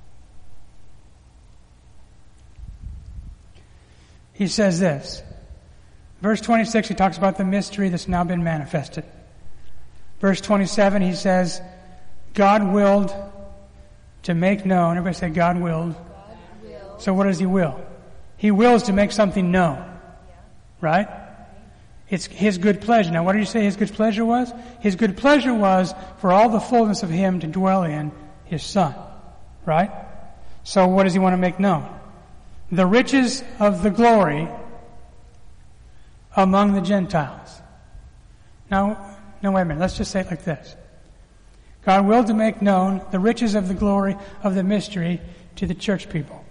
He says this. Verse twenty-six, he talks about the mystery that's now been manifested. Verse twenty-seven, he says, God willed to make known. Everybody say God willed. God willed. So what does He will? He wills to make something known. Right? It's His good pleasure. Now what did you say His good pleasure was? His good pleasure was for all the fullness of Him to dwell in His Son. Right? So what does He want to make known? The riches of the glory among the Gentiles. Now, no, wait a minute. Let's just say it like this. God willed to make known the riches of the glory of the mystery to the church people.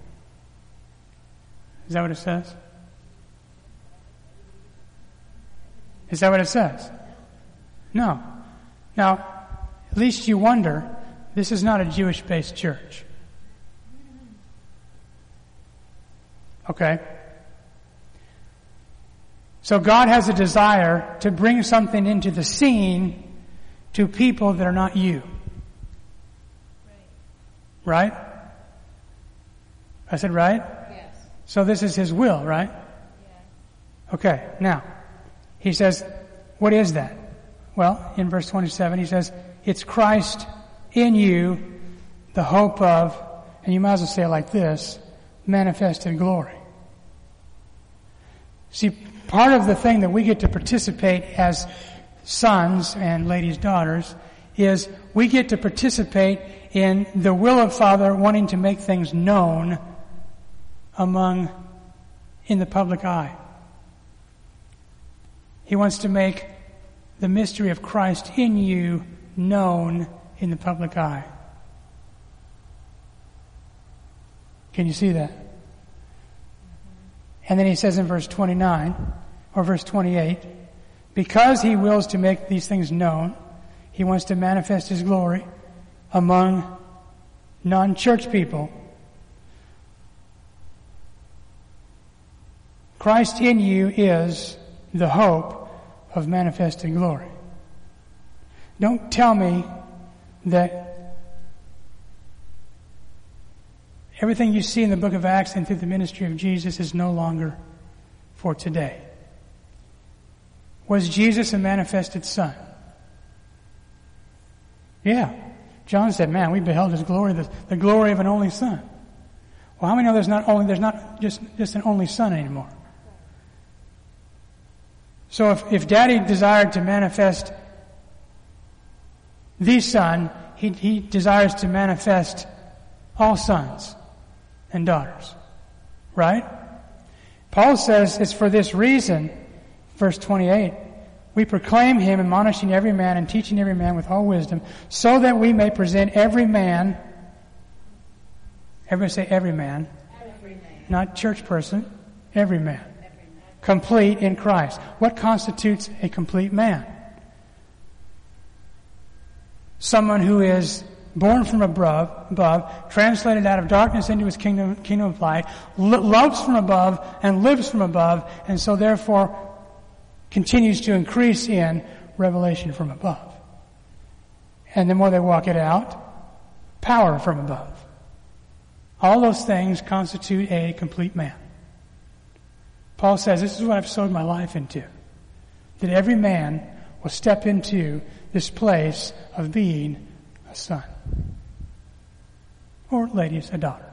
Is that what it says? Is that what it says? No. Now, at least you wonder, this is not a Jewish-based church. Okay? So God has a desire to bring something into the scene to people that are not you. Right? I said right? Yes. So this is His will, right? Yes. Okay, now, He says, what is that? Well, in verse twenty-seven, He says, it's Christ in you, the hope of, and you might as well say it like this, manifested glory. See, part of the thing that we get to participate as sons and ladies' daughters is we get to participate in the will of Father wanting to make things known among, in the public eye. He wants to make the mystery of Christ in you known in the public eye. Can you see that? And then He says in verse twenty-nine, or verse twenty-eight, because He wills to make these things known, He wants to manifest His glory among non-church people. Christ in you is the hope of manifested glory. Don't tell me that everything you see in the book of Acts and through the ministry of Jesus is no longer for today. Was Jesus a manifested Son? Yeah. John said, man, we beheld His glory, the, the glory of an only Son. Well, how many know there's not only, there's not just, just an only Son anymore? So if, if Daddy desired to manifest the Son, he, he desires to manifest all sons and daughters. Right? Paul says it's for this reason, verse twenty-eight, we proclaim Him, admonishing every man and teaching every man with all wisdom, so that we may present every man, everybody say every man, Every man. not church person, every man, complete in Christ. What constitutes a complete man? Someone who is born from above, above, translated out of darkness into His kingdom, kingdom of light, lo- loves from above and lives from above, and so therefore continues to increase in revelation from above. And the more they walk it out, power from above. All those things constitute a complete man. Paul says, this is what I've sowed my life into. That every man will step into this place of being a son. Or, ladies, a daughter.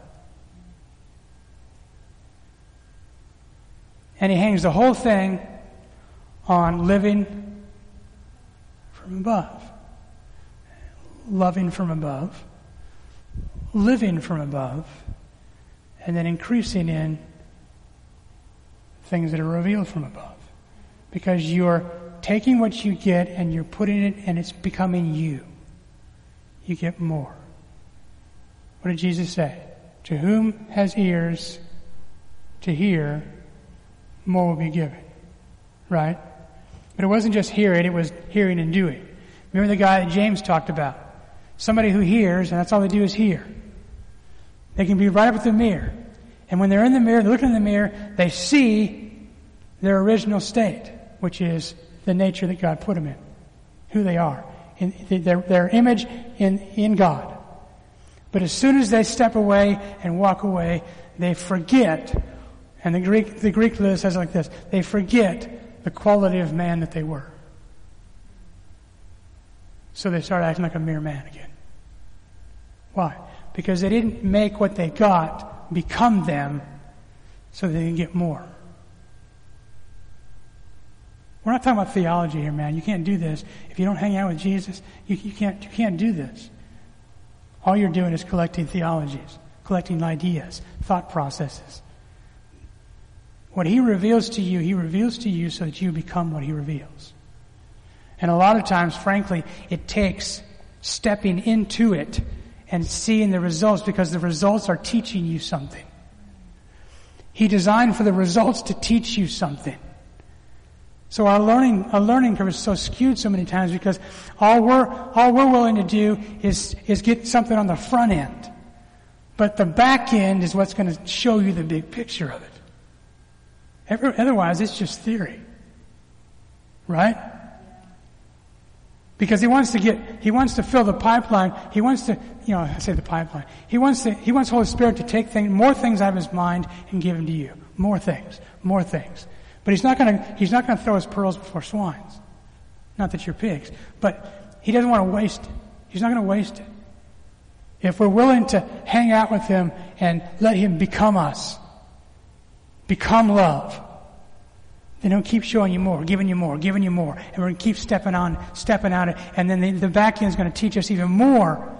And he hangs the whole thing on living from above, loving from above, living from above, and then increasing in things that are revealed from above. Because you're taking what you get and you're putting it, and it's becoming you. You get more. What did Jesus say? To whom has ears to hear, more will be given. Right? But it wasn't just hear it, it was hearing and doing. Remember the guy that James talked about? Somebody who hears, and that's all they do is hear. They can be right up at the mirror. And when they're in the mirror, they're looking in the mirror, they see their original state, which is the nature that God put them in, who they are, in their, their image in, in God. But as soon as they step away and walk away, they forget, and the Greek, the Greek says it like this, they forget the quality of man that they were. So they start acting like a mere man again. Why? Because they didn't make what they got become them so they can get more. We're not talking about theology here, man. You can't do this. If you don't hang out with Jesus, you, you can't you can't do this. All you're doing is collecting theologies, collecting ideas, thought processes. What he reveals to you, he reveals to you so that you become what he reveals. And a lot of times, frankly, it takes stepping into it and seeing the results, because the results are teaching you something. He designed for the results to teach you something. So our learning, our learning curve is so skewed so many times because all we're, all we're willing to do is, is get something on the front end. But the back end is what's going to show you the big picture of it. Every, otherwise, it's just theory. Right? Because he wants to get, he wants to fill the pipeline. He wants to, you know, I say the pipeline. He wants to, he wants Holy Spirit to take things, more things out of his mind and give them to you. More things. More things. But he's not gonna, he's not gonna throw his pearls before swines. Not that you're pigs. But he doesn't want to waste it. He's not gonna waste it. If we're willing to hang out with him and let him become us, become love, then he'll keep showing you more, giving you more, giving you more. And we're going to keep stepping on, stepping on it. And then the, the back end is going to teach us even more.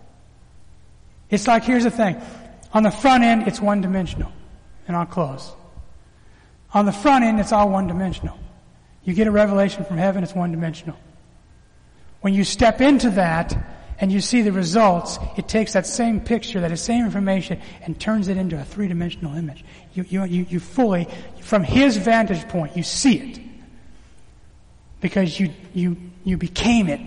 It's like, here's the thing. On the front end, it's one-dimensional. And I'll close. On the front end, it's all one-dimensional. You get a revelation from heaven, it's one-dimensional. When you step into that and you see the results, it takes that same picture, that same information, and turns it into a three-dimensional image. You, you, you, you fully, from his vantage point, you see it. Because you, you, you became it.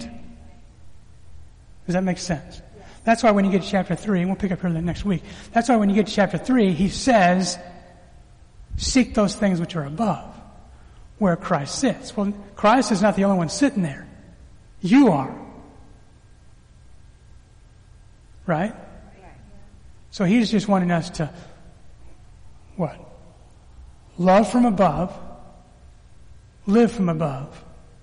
Does that make sense? That's why when you get to chapter three, and we'll pick up here next week, that's why when you get to chapter three, he says, seek those things which are above, where Christ sits. Well, Christ is not the only one sitting there. You are. Right? So he's just wanting us to, what? Love from above, live from above.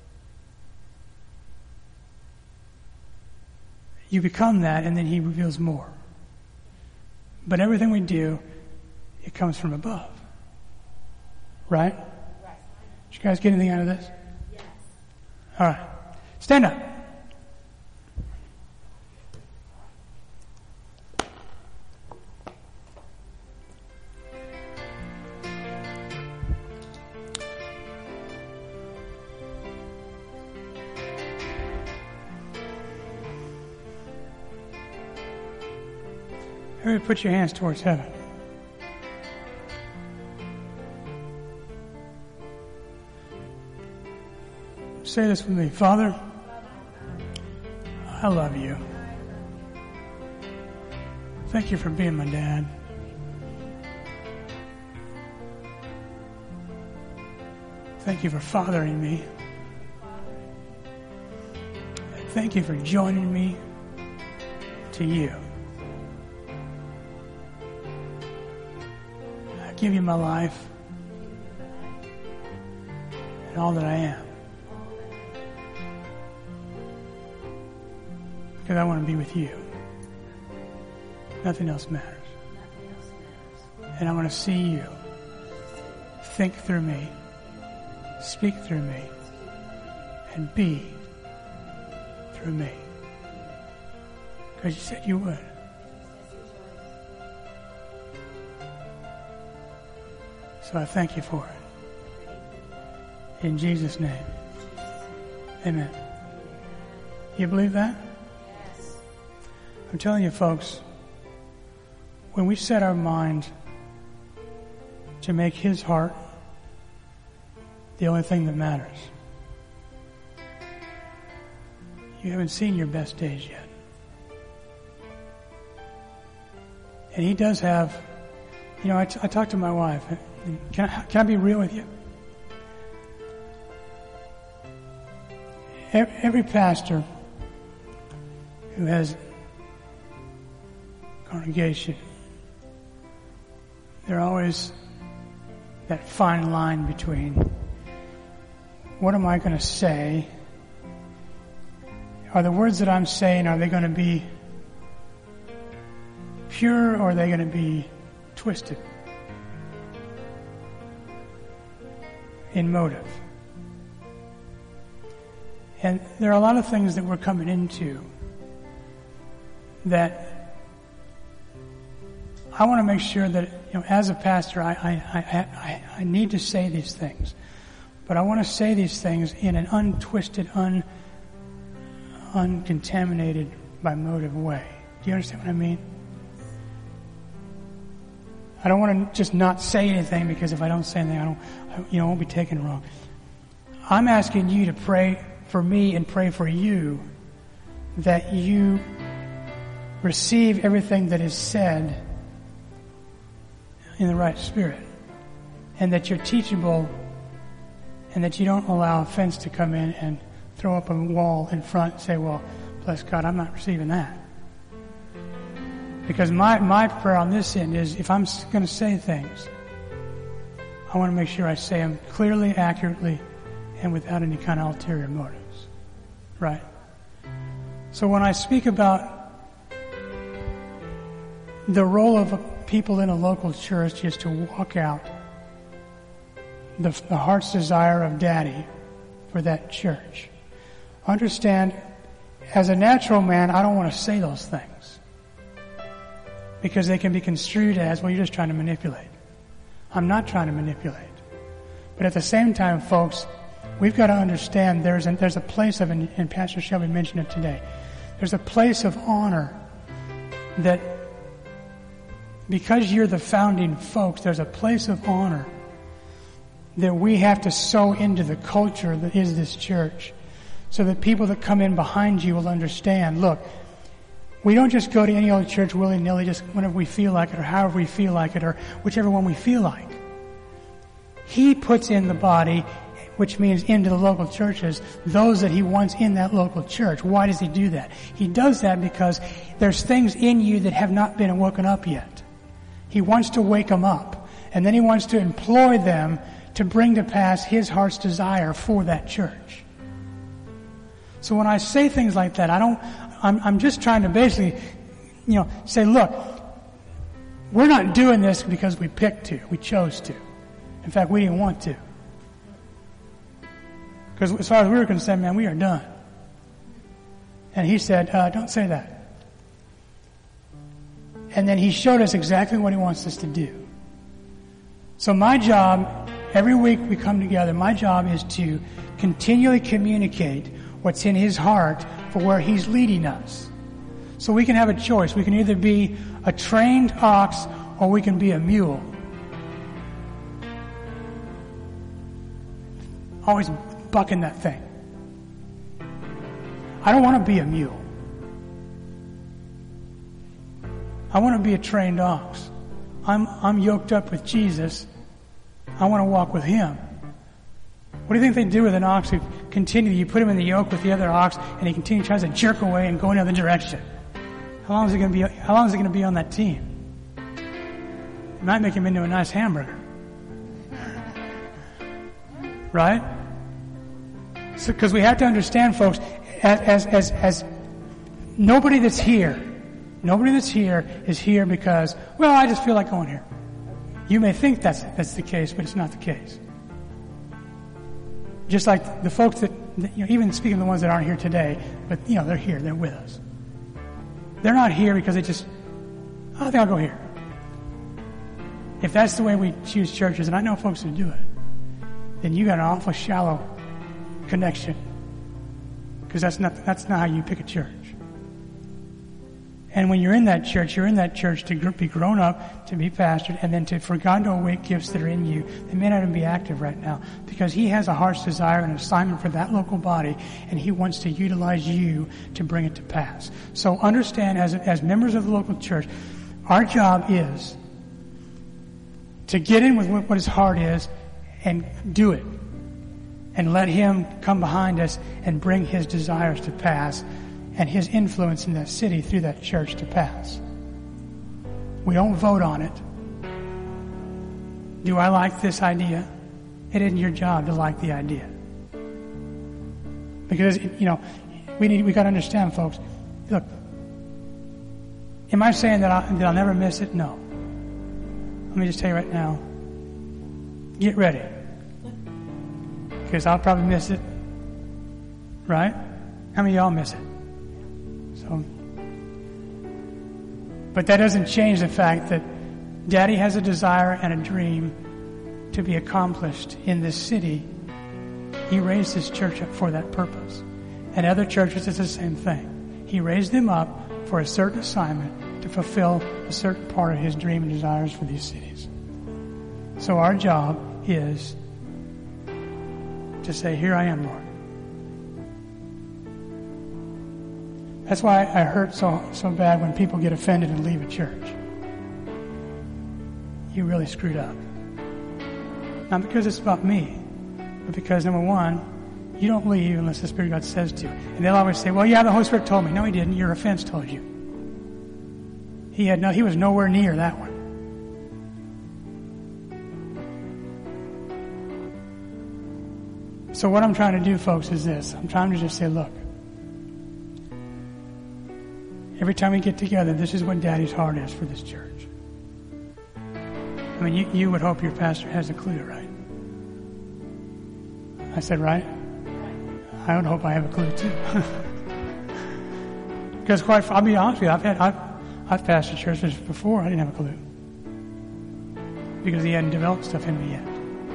You become that, and then he reveals more. But everything we do, it comes from above. Right? Did you guys get anything out of this? Yes. All right. Stand up. Everybody put your hands towards heaven. Say this with me. Father, I love you. Thank you for being my dad. Thank you for fathering me. Thank you for joining me to you. I give you my life and all that I am. Because I want to be with you. Nothing else matters. And I want to see you think through me, speak through me, and be through me. Because you said you would. So I thank you for it. In Jesus' name. Amen. You believe that? Yes. I'm telling you, folks, when we set our mind to make His heart the only thing that matters, you haven't seen your best days yet. And He does have, you know, I, t- I talked to my wife. Can I, can I be real with you? Every, every pastor who has a congregation, there always that fine line between what am I going to say? Are the words that I'm saying, are they going to be pure or are they going to be twisted in motive? And there are a lot of things that we're coming into that I want to make sure that, you know, as a pastor, I, I, I, I, I need to say these things. But I want to say these things in an untwisted, un, uncontaminated by motive way. Do you understand what I mean? I don't want to just not say anything, because if I don't say anything, I don't, I, you know, I won't be taken wrong. I'm asking you to pray for me and pray for you that you receive everything that is said in the right spirit, and that you're teachable, and that you don't allow offense to come in and throw up a wall in front and say, well, bless God, I'm not receiving that. Because my, my prayer on this end is, if I'm going to say things, I want to make sure I say them clearly, accurately, and without any kind of ulterior motives. Right? So when I speak about the role of people in a local church is to walk out the, the heart's desire of Daddy for that church. Understand, as a natural man, I don't want to say those things, because they can be construed as, well, you're just trying to manipulate. I'm not trying to manipulate. But at the same time, folks, we've got to understand there's a, there's a place of, and Pastor Shelby mentioned it today, there's a place of honor that, because you're the founding folks, there's a place of honor that we have to sow into the culture that is this church, so that people that come in behind you will understand, look, we don't just go to any old church willy-nilly just whenever we feel like it, or however we feel like it, or whichever one we feel like. He puts in the body, which means into the local churches, those that He wants in that local church. Why does He do that? He does that because there's things in you that have not been woken up yet. He wants to wake them up, and then He wants to employ them to bring to pass His heart's desire for that church. So when I say things like that, I don't, I'm, I'm just trying to basically, you know, say, look, we're not doing this because we picked to, we chose to. In fact, we didn't want to. Because as far as we were concerned, man, we are done. And He said, uh, don't say that. And then He showed us exactly what He wants us to do. So my job, every week we come together, my job is to continually communicate what's in His heart for where He's leading us. So we can have a choice. We can either be a trained ox or we can be a mule. Always bucking that thing. I don't want to be a mule. I want to be a trained ox. I'm, I'm yoked up with Jesus. I want to walk with Him. What do you think they do with an ox who continue? You put him in the yoke with the other ox, and he continually tries to jerk away and go in the other direction. How long is he going to be? How long is he going to be on that team? It might make him into a nice hamburger, right? So, because we have to understand, folks, as as as, as nobody that's here, nobody that's here is here because, well, I just feel like going here. You may think that's that's the case, but it's not the case. just like the folks that, that, you know, even speaking of the ones that aren't here today, but, you know, they're here, they're with us. They're not here because they just, oh, I think I'll go here. If that's the way we choose churches, and I know folks who do it, then you got an awful shallow connection. Because that's not, that's not how you pick a church. And when you're in that church, you're in that church to be grown up, to be pastored, and then to, for God to awake gifts that are in you. They may not even be active right now, because He has a heart's desire and an assignment for that local body, and He wants to utilize you to bring it to pass. So understand, as, as members of the local church, our job is to get in with what His heart is and do it. And let Him come behind us and bring His desires to pass and His influence in that city through that church to pass. We don't vote on it. Do I like this idea? It isn't your job to like the idea. Because, you know, we need, we got to understand, folks. Look, am I saying that, I, that I'll never miss it? No. Let me just tell you right now, get ready. Because I'll probably miss it. Right? How many of y'all miss it? So, but that doesn't change the fact that Daddy has a desire and a dream to be accomplished in this city. He raised this church up for that purpose. And other churches, it's the same thing. He raised them up for a certain assignment to fulfill a certain part of His dream and desires for these cities. So our job is to say, here I am, Lord. That's why I hurt so so bad when people get offended and leave a church. You really screwed up. Not because it's about me, but because, number one, you don't leave unless the Spirit of God says to. And they'll always say, well, yeah, the Holy Spirit told me. No, He didn't. Your offense told you. He had no, He was nowhere near that one. So what I'm trying to do, folks, is this. I'm trying to just say, look, every time we get together, this is what Daddy's heart is for this church. I mean, you, you would hope your pastor has a clue, right? I said, right? I would hope I have a clue, too. Because quite, I'll be honest with you, I've had, I've, I've pastored churches before, I didn't have a clue. Because He hadn't developed stuff in me yet.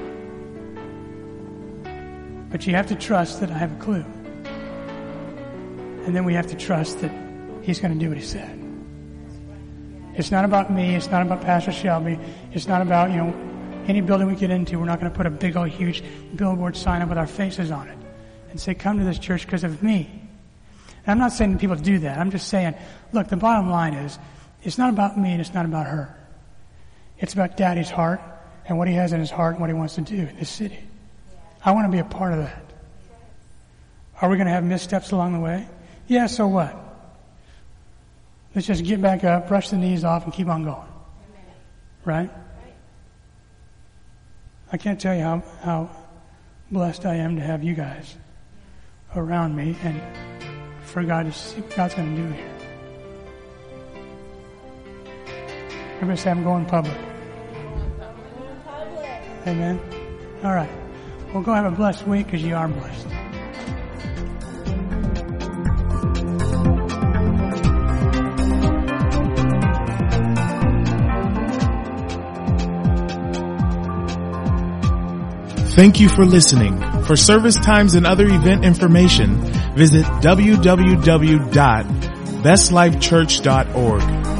But you have to trust that I have a clue. And then we have to trust that He's going to do what He said. It's not about me. It's not about Pastor Shelby. It's not about, you know, any building we get into. We're not going to put a big old huge billboard sign up with our faces on it and say, come to this church because of me. And I'm not saying to people to do that. I'm just saying, look, the bottom line is, it's not about me and it's not about her. It's about Daddy's heart and what He has in His heart and what He wants to do in this city. I want to be a part of that. Are we going to have missteps along the way? Yeah, so what? Let's just get back up, brush the knees off, and keep on going. Right? I can't tell you how, how blessed I am to have you guys around me and for God to see what God's going to do here. Everybody say, I'm going public. Amen? All right. Well, go have a blessed week because you are blessed. Thank you for listening. For service times and other event information, visit w w w dot best life church dot org.